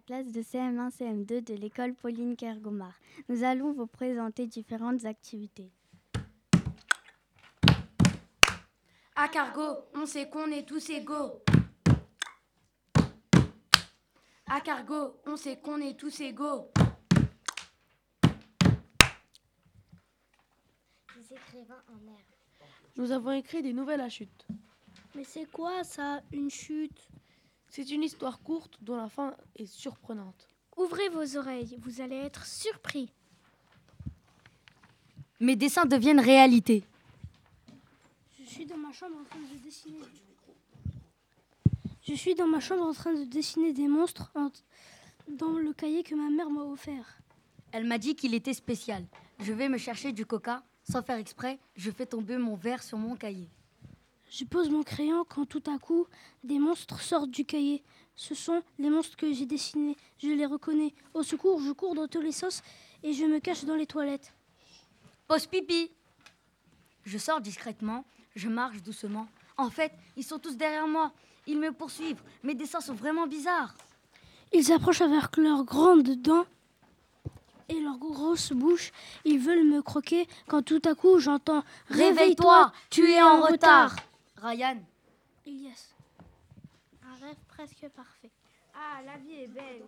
classe de CM1, CM2 de l'école Pauline Kergomar. Nous allons vous présenter différentes activités. À Cargo, on sait qu'on est tous égaux. À Cargo, on sait qu'on est tous égaux. Des écrivains en herbe. Nous avons écrit des nouvelles à chute. Mais c'est quoi ça, une chute? C'est une histoire courte dont la fin est surprenante. Ouvrez vos oreilles, vous allez être surpris. Mes dessins deviennent réalité. Je suis dans ma chambre en train de dessiner. Je suis dans ma chambre en train de dessiner des monstres dans le cahier que ma mère m'a offert. Elle m'a dit qu'il était spécial. Je vais me chercher du coca. Sans faire exprès, je fais tomber mon verre sur mon cahier. Je pose mon crayon quand tout à coup, des monstres sortent du cahier. Ce sont les monstres que j'ai dessinés. Je les reconnais. Au secours, je cours dans tous les sens et je me cache dans les toilettes. Pause pipi. Je sors discrètement, je marche doucement. En fait, ils sont tous derrière moi. Ils me poursuivent. Mes dessins sont vraiment bizarres. Ils approchent avec leurs grandes dents et leurs grosses bouches. Ils veulent me croquer quand tout à coup j'entends « Réveille-toi, tu es en retard !» Ryan. Ilias. Un rêve presque parfait. Ah, la vie est belle.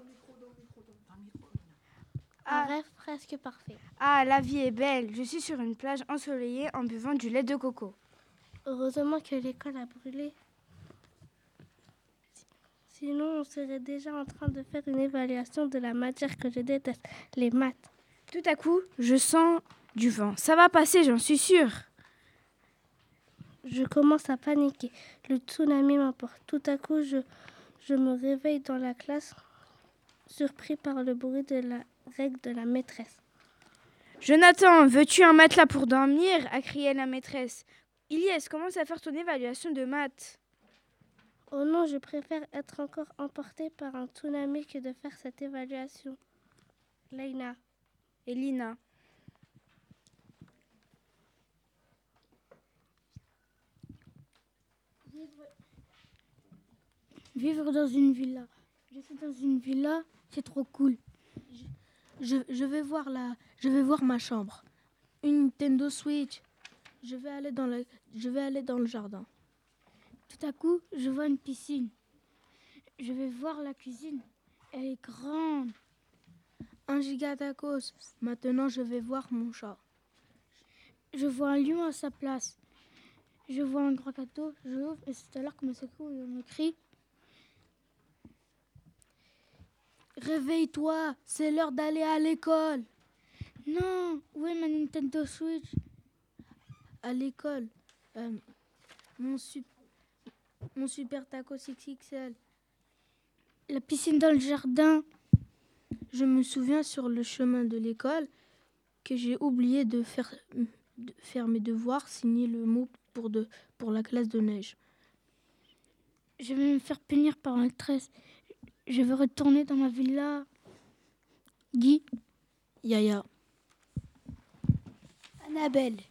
Un rêve presque parfait. Ah, la vie est belle. Je suis sur une plage ensoleillée en buvant du lait de coco. Heureusement que l'école a brûlé. Sinon, on serait déjà en train de faire une évaluation de la matière que je déteste, les maths. Tout à coup, je sens du vent. Ça va passer, j'en suis sûre. Je commence à paniquer. Le tsunami m'emporte. Tout à coup, je me réveille dans la classe, surpris par le bruit de la règle de la maîtresse. « Jonathan, veux-tu un matelas pour dormir ?» a crié la maîtresse. « Ilias, commence à faire ton évaluation de maths. » Oh non, je préfère être encore emportée par un tsunami que de faire cette évaluation. Leïna. Et Lina. Vivre dans une villa. Je suis dans une villa, c'est trop cool. Je vais voir ma chambre. Une Nintendo Switch. Je vais aller dans le jardin. Tout à coup, je vois une piscine. Je vais voir la cuisine. Elle est grande. Un giga tacos. Maintenant, je vais voir mon chat. Je vois un lion à sa place. Je vois un grand gâteau. Je l'ouvre et c'est à l'heure que mon secours me crie. Réveille-toi, c'est l'heure d'aller à l'école. Non, où est ma Nintendo Switch? À l'école. Mon super tacos XXL. La piscine dans le jardin. Je me souviens sur le chemin de l'école que j'ai oublié de faire mes devoirs, signer le mot pour la classe de neige. Je vais me faire punir par la maîtresse. Je veux retourner dans ma villa. Guy. Yaya. Annabelle.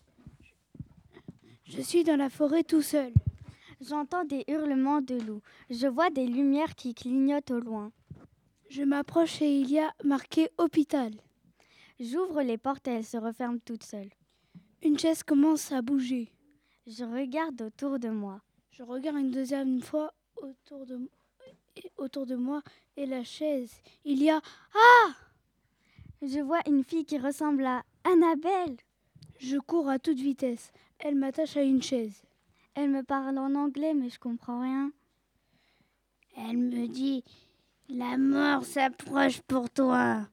Je suis dans la forêt tout seul. J'entends des hurlements de loups. Je vois des lumières qui clignotent au loin. Je m'approche et il y a marqué hôpital. J'ouvre les portes et elles se referment toutes seules. Une chaise commence à bouger. Je regarde autour de moi. Je regarde une deuxième fois autour de moi et la chaise. Il y a... Ah! Je vois une fille qui ressemble à Annabelle. Je cours à toute vitesse. Elle m'attache à une chaise. Elle me parle en anglais mais je comprends rien. Elle me dit... La mort s'approche pour toi.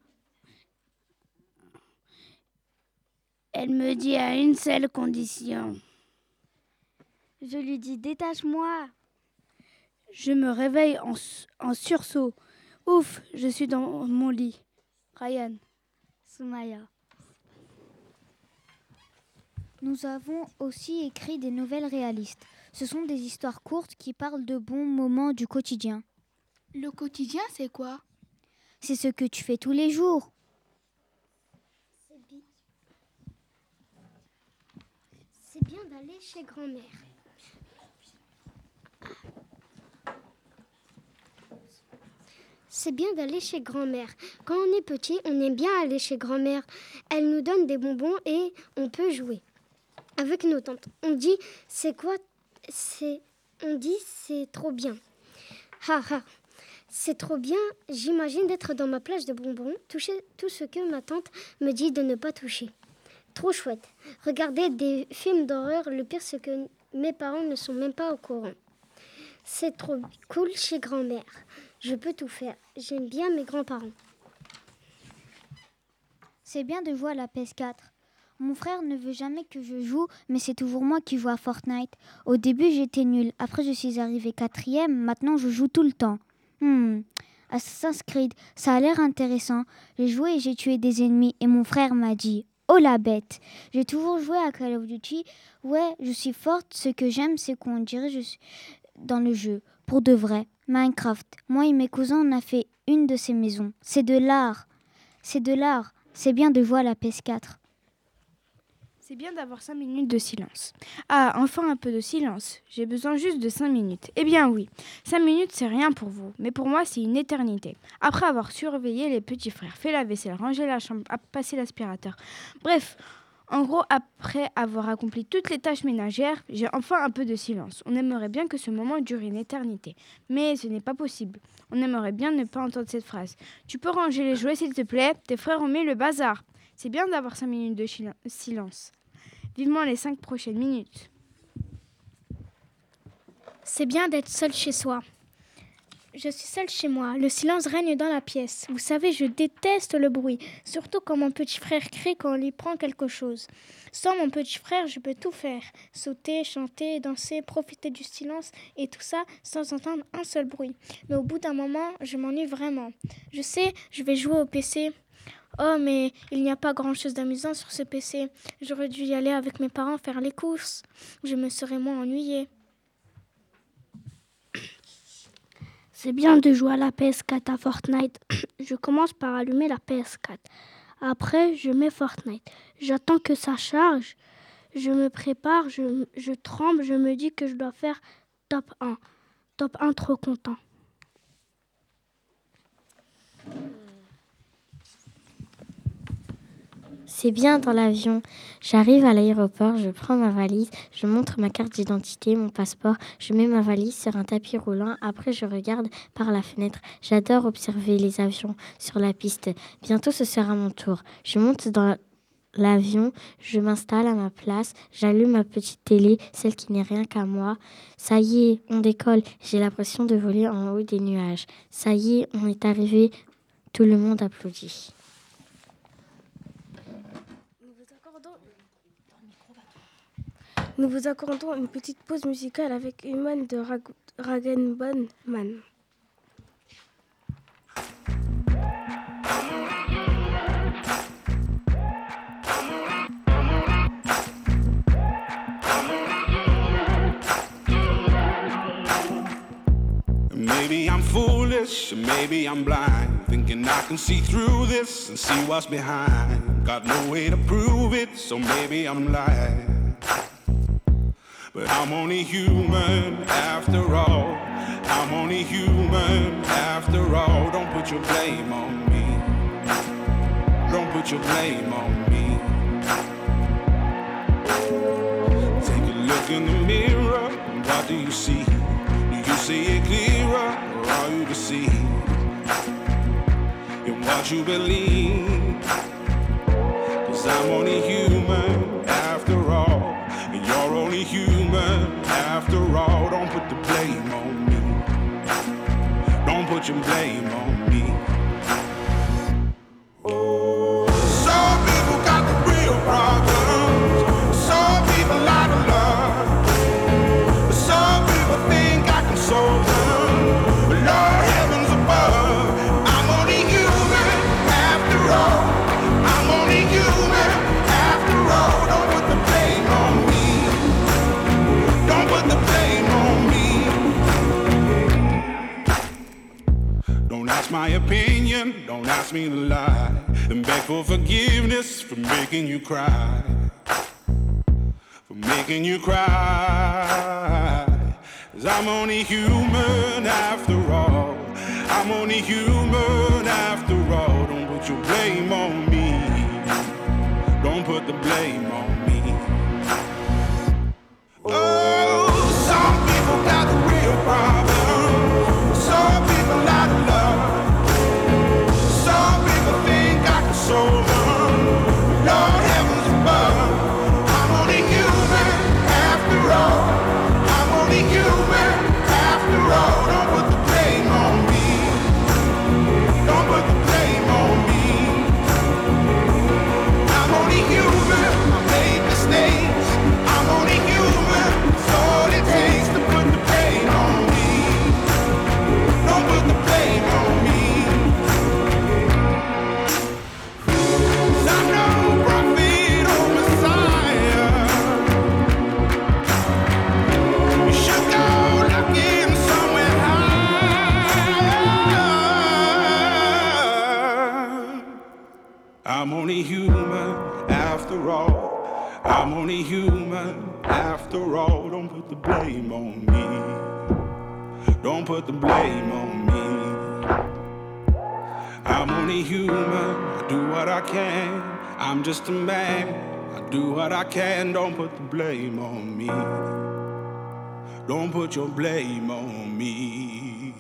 Elle me dit à une seule condition. Je lui dis détache-moi. Je me réveille en sursaut. Ouf, je suis dans mon lit. Ryan. Soumaya. Nous avons aussi écrit des nouvelles réalistes. Ce sont des histoires courtes qui parlent de bons moments du quotidien. Le quotidien, c'est quoi? C'est ce que tu fais tous les jours. C'est bien d'aller chez grand-mère. C'est bien d'aller chez grand-mère. Quand on est petit, on aime bien aller chez grand-mère. Elle nous donne des bonbons et on peut jouer avec nos tantes. On dit, c'est quoi? On dit, c'est trop bien. Ha ha. C'est trop bien. J'imagine d'être dans ma plage de bonbons, toucher tout ce que ma tante me dit de ne pas toucher. Trop chouette. Regarder des films d'horreur, le pire c'est que mes parents ne sont même pas au courant. C'est trop cool chez grand-mère. Je peux tout faire. J'aime bien mes grands-parents. C'est bien de jouer à la PS4. Mon frère ne veut jamais que je joue, mais c'est toujours moi qui joue à Fortnite. Au début, j'étais nulle. Après, je suis arrivée 4e. Maintenant, je joue tout le temps. Assassin's Creed, ça a l'air intéressant. J'ai joué et j'ai tué des ennemis. Et mon frère m'a dit, oh la bête. J'ai toujours joué à Call of Duty. Ouais, je suis forte. Ce que j'aime, c'est qu'on dirait je suis dans le jeu. Pour de vrai. Minecraft. Moi et mes cousins, on a fait une de ces maisons. C'est de l'art. C'est de l'art. C'est bien de jouer à la PS4. C'est bien d'avoir 5 minutes de silence. Ah, enfin un peu de silence. J'ai besoin juste de 5 minutes. Eh bien oui, 5 minutes c'est rien pour vous, mais pour moi c'est une éternité. Après avoir surveillé les petits frères, fait la vaisselle, rangé la chambre, passé l'aspirateur. Bref, en gros, après avoir accompli toutes les tâches ménagères, j'ai enfin un peu de silence. On aimerait bien que ce moment dure une éternité, mais ce n'est pas possible. On aimerait bien ne pas entendre cette phrase. Tu peux ranger les jouets s'il te plaît, tes frères ont mis le bazar. C'est bien d'avoir 5 minutes de silence. Vivement les 5 prochaines minutes. C'est bien d'être seul chez soi. Je suis seule chez moi. Le silence règne dans la pièce. Vous savez, je déteste le bruit. Surtout quand mon petit frère crie quand on lui prend quelque chose. Sans mon petit frère, je peux tout faire. Sauter, chanter, danser, profiter du silence et tout ça sans entendre un seul bruit. Mais au bout d'un moment, je m'ennuie vraiment. Je sais, je vais jouer au PC. Oh, mais il n'y a pas grand-chose d'amusant sur ce PC. J'aurais dû y aller avec mes parents faire les courses. Je me serais moins ennuyée. C'est bien de jouer à la PS4 à Fortnite. Je commence par allumer la PS4. Après, je mets Fortnite. J'attends que ça charge. Je me prépare, je tremble, je me dis que je dois faire top 1. Top 1, trop content. C'est bien dans l'avion. J'arrive à l'aéroport, je prends ma valise, je montre ma carte d'identité, mon passeport, je mets ma valise sur un tapis roulant, après je regarde par la fenêtre. J'adore observer les avions sur la piste. Bientôt ce sera mon tour. Je monte dans l'avion, je m'installe à ma place, j'allume ma petite télé, celle qui n'est rien qu'à moi. Ça y est, on décolle. J'ai l'impression de voler en haut des nuages. Ça y est, on est arrivé. Tout le monde applaudit. Nous vous accordons une petite pause musicale avec Human de Ragenbone Man. Maybe I'm foolish, maybe I'm blind, thinking I can see through this and see what's behind. Got no way to prove it, so maybe I'm lying. But I'm only human after all. I'm only human after all. Don't put your blame on me. Don't put your blame on me. Take a look in the mirror. What do you see? Do you see it clearer, or are you deceived in what you believe? 'Cause I'm only human after all. And you're only human after all. Don't put the blame on me. Don't put your blame on me. Some people got the real problems. Some people out of love. Some people think I can solve them. But Lord heavens above, I'm only human after all. I'm only human after all. Don't put the blame on me. Don't put the blame on me. Don't ask my opinion, don't ask me to lie, and beg for forgiveness for making you cry. For making you cry. 'Cause I'm only human after all. I'm only human after all. Don't put your blame on me. Don't put the blame on me. Oh, some people got a real problem. Some people out of love. Some people think I can solve them. Lord heavens above. I'm only human after all. I'm only human after all. Don't put the blame on me. Don't put the blame on me. I'm only human. I made mistakes. I'm only human. It's all it takes to put the blame on me. Don't put the blame on me. 'Cause I'm no prophet or Messiah. You should go looking somewhere higher. I'm only human after all. I'm only human after all. Don't put the blame on me. Don't put the blame on me. I'm only human. I do what I can. I'm just a man. I do what I can. Don't put the blame on me. Don't put your blame on me.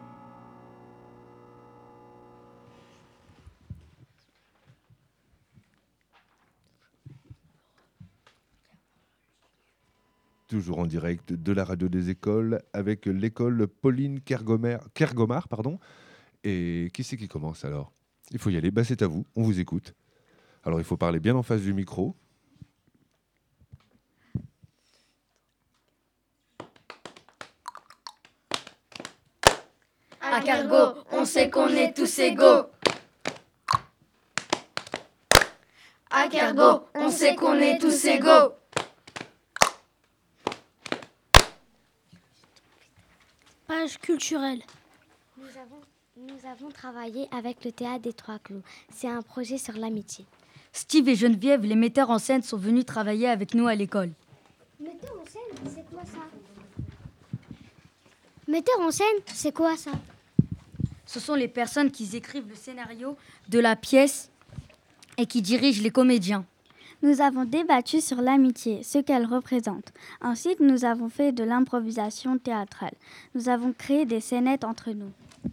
Toujours en direct de la radio des écoles avec l'école Pauline Kergomar, pardon. Et qui c'est qui commence alors? Il faut y aller, bah c'est à vous, on vous écoute. Alors il faut parler bien en face du micro. À Cargo, on sait qu'on est tous égaux. À Cargo, on sait qu'on est tous égaux. Page culturelle. Nous avons travaillé avec le théâtre des Trois Clous. C'est un projet sur l'amitié. Steve et Geneviève, les metteurs en scène, sont venus travailler avec nous à l'école. Metteur en scène, c'est quoi ça? Metteur en scène, c'est quoi ça? Ce sont les personnes qui écrivent le scénario de la pièce et qui dirigent les comédiens. Nous avons débattu sur l'amitié, ce qu'elle représente. Ensuite, nous avons fait de l'improvisation théâtrale. Nous avons créé des scénettes entre nous.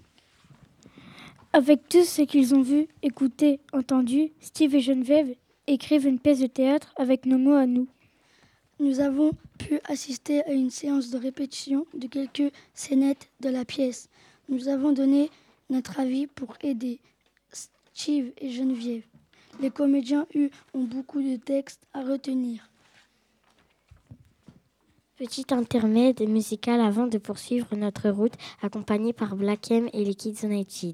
Avec tout ce qu'ils ont vu, écouté, entendu, Steve et Geneviève écrivent une pièce de théâtre avec nos mots à nous. Nous avons pu assister à une séance de répétition de quelques scénettes de la pièce. Nous avons donné notre avis pour aider Steve et Geneviève. Les comédiens ont beaucoup de textes à retenir. Petit intermède musical avant de poursuivre notre route, accompagné par Black M et les Kids United.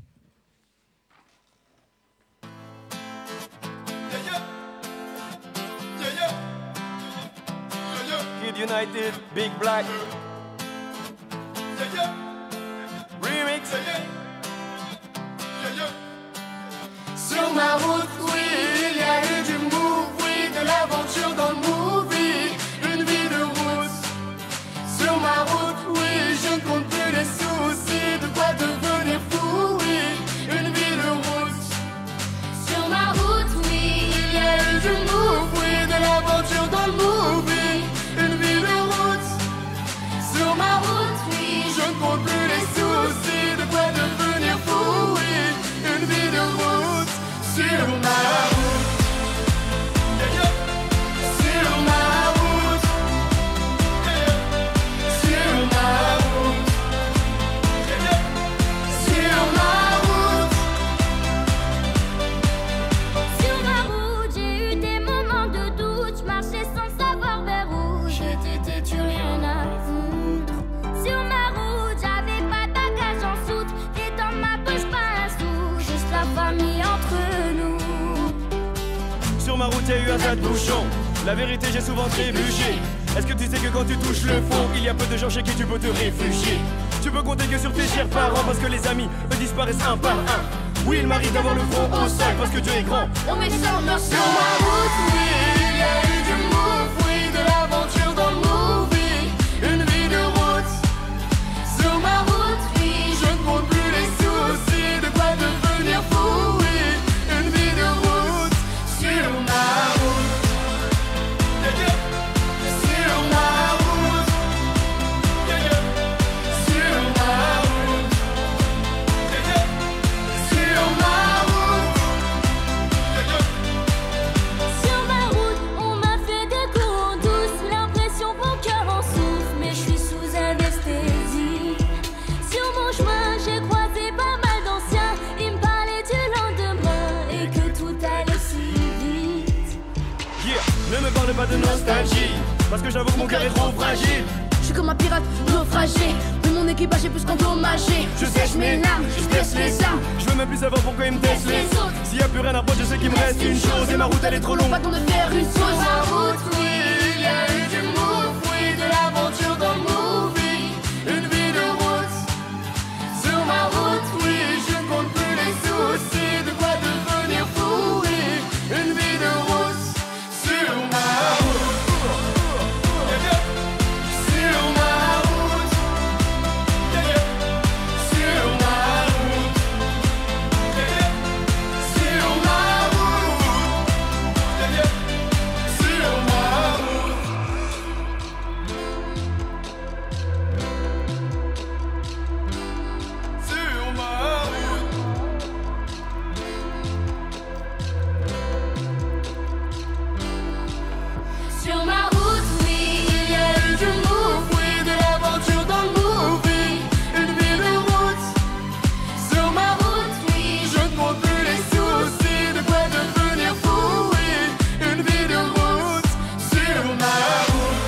Kids United, Big Black. Remix. Sur ma route, oui, il y a eu du move, oui, de l'aventure dans le movie, une vie de route. Sur ma route, oui, je ne compte plus les soucis, de quoi devenir fou, oui, une vie de route. Sur ma route, oui, il y a eu du move, oui, de l'aventure dans le movie, une vie de route. Sur ma route, oui, je ne compte plus les soucis, de quoi devenir fou, oui, une vie de route. Sur ma route, sur ma route, sur ma route, sur ma route. Sur ma route, j'ai eu des moments de doute, je marchais sans savoir vers où J'étais têtu, rien à foutre. Sur ma route, j'avais pas de bagage en soute, et dans ma poche pas un sou, juste la famille entre nous. Sur ma route, il y a eu un tas de bouchons. La vérité, j'ai souvent trébuché. Est-ce que tu sais que quand tu touches le fond, il y a peu de gens chez qui tu peux te réfugier? Tu peux compter que sur tes chers parents, parce que les amis, eux, disparaissent un par un. Oui, il m'arrive d'avoir le front au sol, parce que Dieu est grand. On met ça dans Sur ma route, oui, il y a eu du move, oui, de l'aventure dans le movie, une vie de route. Sur ma route, oui, je ne compte plus les me parle pas de nostalgie, parce que j'avoue que mon cœur est trop fragile. Je suis comme un pirate naufragé, mais mon équipage est plus qu'endommagé. Je sèche mes larmes, je baisse les armes. Je veux même plus savoir pourquoi ils me testent les autres. S'il y a plus rien à prendre, je sais qu'il me reste une chose. Et ma route elle est trop longue. Pas temps de faire une Sur sauce. ma route, oui, il y a eu du move, oui, de l'aventure dans le movie. Une vie de route. Sur ma route, oui, je ne compte plus les soucis. De quoi devenir fou, oui. Une vie de route. Sur ma route. Sur ma route. Sur ma route. Sur ma route. Sur ma route. Sur ma route. Sur ma route, oui, il y a eu du move, oui, de l'aventure dans le movie. Une vie de route. Sur ma route, oui, je ne compte plus les soucis. De quoi devenir fou, oui. Une vie de route. Sur ma route.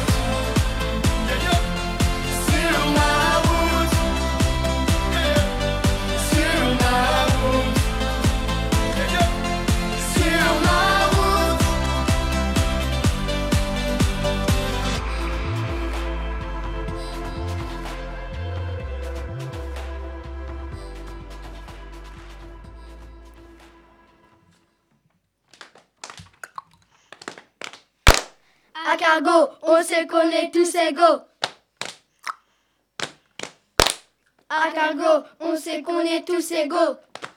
Sur ma route. Sur ma route. Sur ma route. À cargo, on sait qu'on est tous égaux. À cargo, on sait qu'on est tous égaux.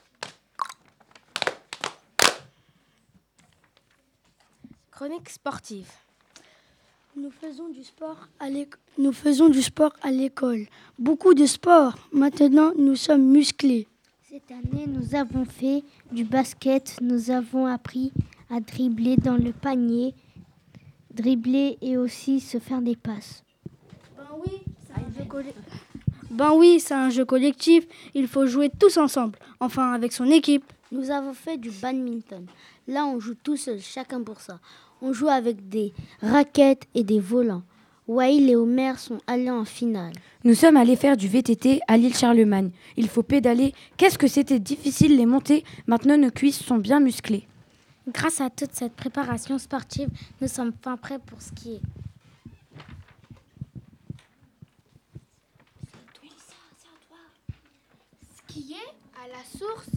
Chronique sportive. Nous faisons du sport à l'école. Beaucoup de sport. Maintenant, nous sommes musclés. Cette année, nous avons fait du basket. Nous avons appris à dribbler dans le panier, dribbler et aussi se faire des passes. Ben oui, c'est un jeu collectif. Il faut jouer tous ensemble. Enfin, avec son équipe. Nous avons fait du badminton. Là, on joue tout seul, chacun pour ça. On joue avec des raquettes et des volants. Waïl et Omer sont allés en finale. Nous sommes allés faire du VTT à l'île Charlemagne. Il faut pédaler. Qu'est-ce que c'était difficile les montées. Maintenant, nos cuisses sont bien musclées. Grâce à toute cette préparation sportive, nous sommes enfin prêts pour skier. Skier à la source.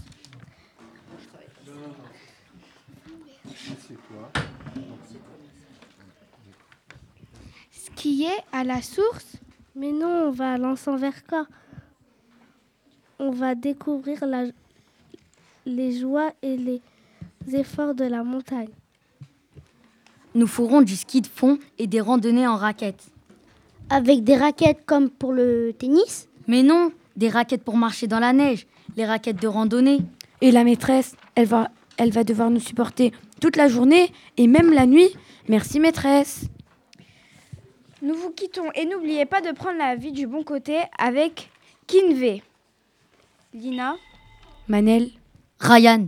Skier à la source. Mais non, on va à l'Anse-en-Vercors. On va découvrir les joies et les efforts de la montagne. Nous ferons du ski de fond et des randonnées en raquettes. Avec des raquettes comme pour le tennis? Mais non, des raquettes pour marcher dans la neige, les raquettes de randonnée. Et la maîtresse, elle va devoir nous supporter toute la journée et même la nuit. Merci maîtresse. Nous vous quittons et n'oubliez pas de prendre la vie du bon côté avec Kinvé. Lina, Manel, Ryan.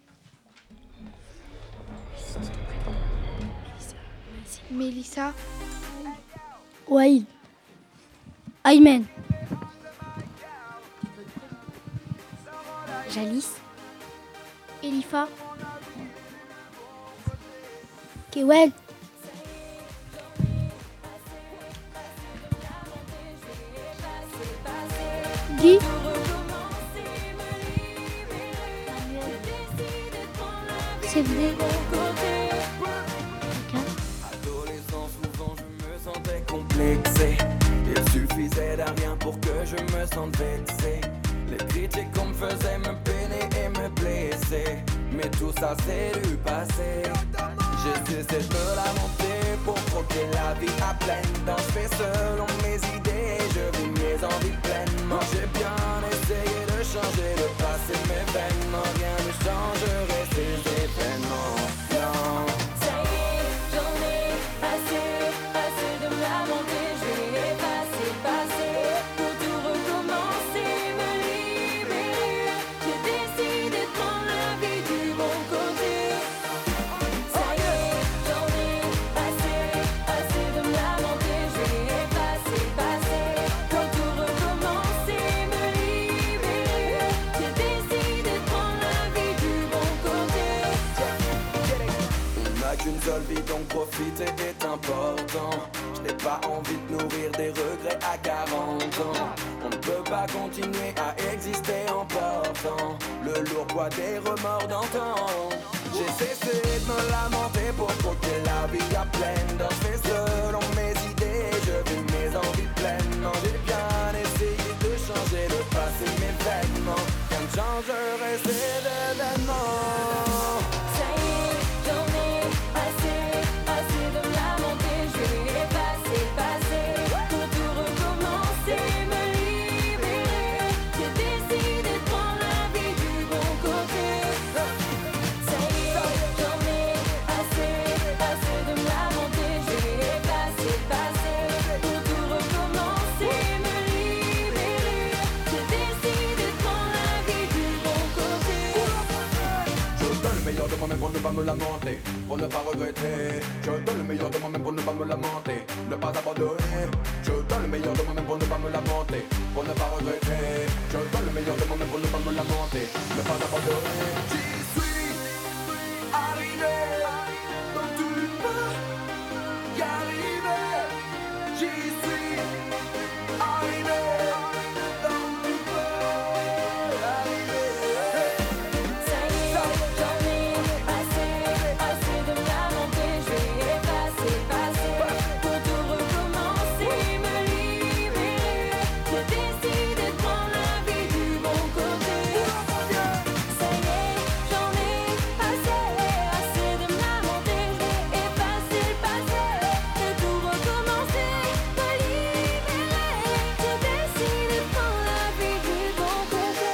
Mélissa, Waïl, Aymen, Jalice, Elifa, Kewel, Guy, C'est vrai. Adolescent, souvent je me sentais complexé. Il suffisait d'un rien pour que je me sente vexé. Les critiques qu'on me faisait me peiner et me blesser. Mais tout ça c'est du passé. J'ai cessé de me lamenter pour croquer la vie à pleine dents. Je fais selon mes idées et je vis mes envies pleinement. J'ai bien essayé de changer le passé, mais vainement rien ne changerait ces événements. Non. Ça y est, j'en ai assez de me lamenter. Je vais effacer le passé pour tout recommencer, me libérer. J'ai décidé de prendre la vie du bon côté. Ça y est, j'en ai assez a qu'une seule vie, donc profiter est important. Je n'ai pas envie de nourrir des regrets à 40 ans. On ne peut pas continuer à exister en portant le lourd poids des remords d'antan. J'ai cessé de me lamenter pour croquer la vie à pleine dents. Je fais selon mes idées, je vis mes envies pleinement. J'ai bien essayé de changer le passé, mes vêtements. Rien ne changerait ces événements. Ça y est, j'en ai assez de me lamenter. Je vais effacer, passer, pour tout recommencer, me libérer. J'ai décidé de prendre la vie du bon côté. Ça y est, j'en ai assez de me lamenter. Je vais effacer, passer, pour tout recommencer, me libérer. J'ai décidé de prendre la vie du bon côté. Je donne le meilleur de moi-même pour ne pas me lamenter, pour ne pas regretter. Je donne le meilleur de moi-même pour ne pas me lamenter, ne pas abandonner. Je donne le meilleur de moi-même pour ne pas me lamenter, pour ne pas regretter. Je donne le meilleur de moi-même pour ne pas me lamenter, ne pas abandonner. J'y suis arrivé, donc tu peux y arriver. J'y suis arrivé, donc tu peux y arriver. Ça y est, j'en ai assez de me lamenter. Je vais effacer, passer, pour tout recommencer, me libérer. J'ai décidé de prendre la vie du bon côté. Ça y est, j'en ai assez de me lamenter. Je vais effacer le passé, et tout recommencer, me libérer. J'ai décidé de prendre la vie du bon côté.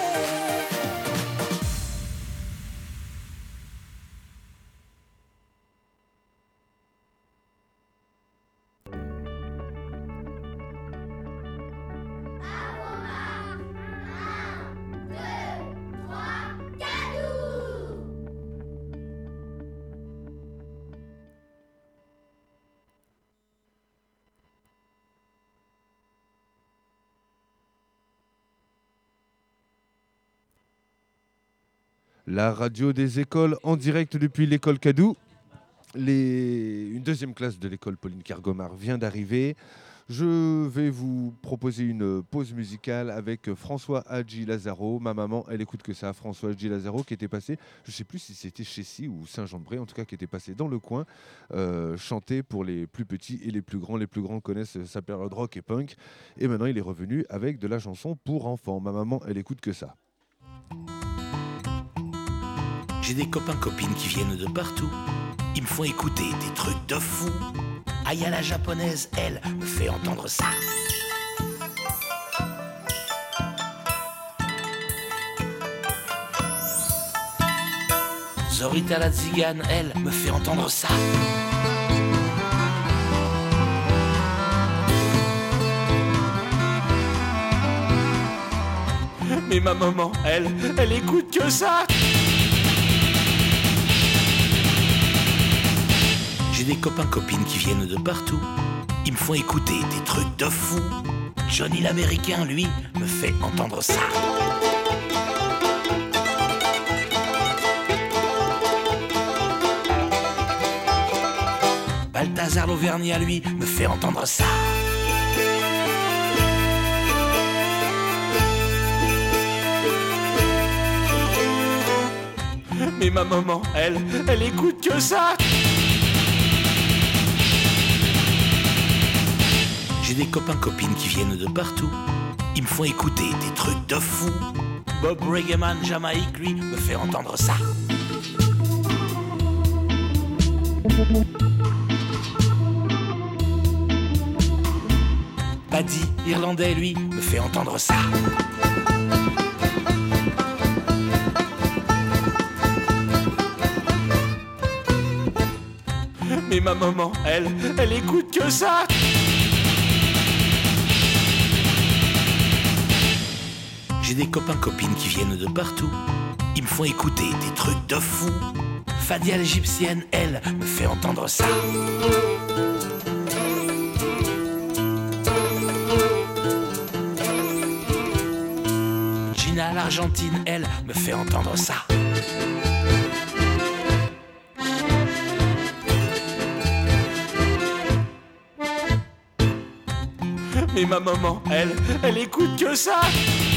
La radio des écoles en direct depuis l'école Cadou. Une deuxième classe de l'école Pauline Kergomar vient d'arriver. Je vais vous proposer une pause musicale avec François Hadji Lazaro. Ma maman, elle écoute que ça. François Hadji Lazaro qui était passé, je ne sais plus si c'était Chessy ou Saint-Jean-de-Bray, en tout cas qui était passé dans le coin, chanter pour les plus petits et les plus grands. Les plus grands connaissent sa période rock et punk. Et maintenant, il est revenu avec de la chanson pour enfants. Ma maman, elle écoute que ça. J'ai des copains-copines qui viennent de partout. Ils me font écouter des trucs de fou. Aya la japonaise, elle, me fait entendre ça. Zorita la tzigane, elle, me fait entendre ça. Mais ma maman, elle écoute que ça. J'ai des copains-copines qui viennent de partout. Ils me font écouter des trucs de fou. Johnny l'américain, lui, me fait entendre ça. Balthazar l'Auvergnat, lui, me fait entendre ça. Mais ma maman, elle écoute que ça. J'ai des copains-copines qui viennent de partout. Ils me font écouter des trucs de fou. Bob Reggaeman, Jamaïque, lui, me fait entendre ça. Paddy, Irlandais, lui, me fait entendre ça. Mais ma maman, elle écoute que ça. J'ai des copains-copines qui viennent de partout. Ils me font écouter des trucs de fou. Fadia l'égyptienne, elle, me fait entendre ça. Gina l'Argentine, elle, me fait entendre ça. Mais ma maman, elle écoute que ça.